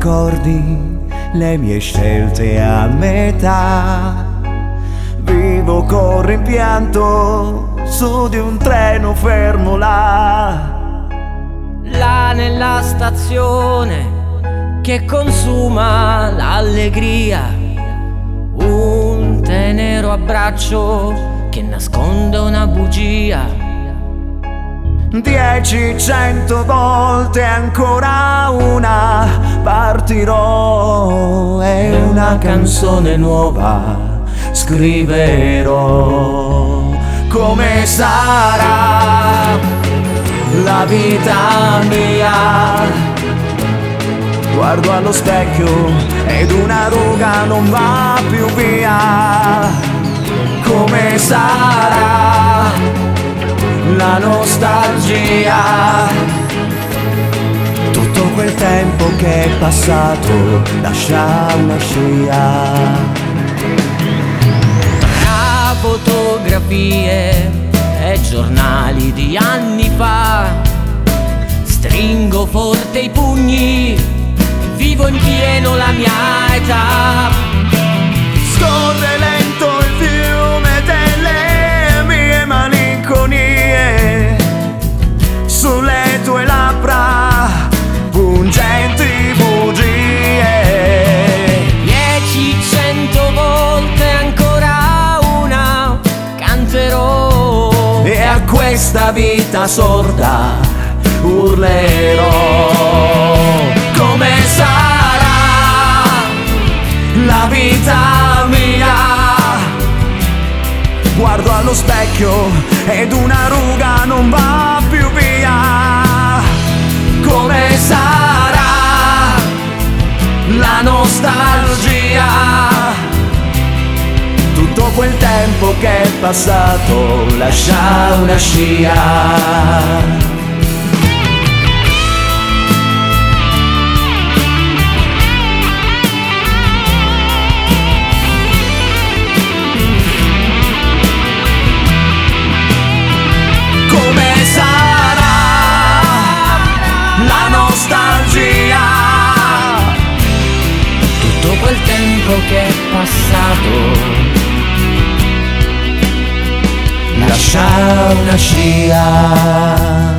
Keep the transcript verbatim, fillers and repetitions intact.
ricordi le mie scelte a metà. Vivo con rimpianto su di un treno fermo là. Là nella stazione che consuma l'allegria, un tenero abbraccio che nasconde una bugia. Dieci, cento volte ancora una partirò e una canzone nuova scriverò. Come sarà la vita mia? Guardo allo specchio ed una ruga non va più via. Come sarà la nostalgia? Tutto quel tempo che è passato lascia una scia. Tra fotografie e giornali di anni fa stringo forte i pugni, vivo in pieno la mia età. Scorre lento il fiume delle mie malinconie, sulle tue labbra pungenti bugie. Dieci, cento volte ancora una canterò E a questa vita sorda urlerò. Come sarà la vita mia? Guardo allo specchio ed una ruga non va più via. Come sarà la nostalgia? Tutto quel tempo che è passato lascia una scia. quel tempo che è passato lascia una scia.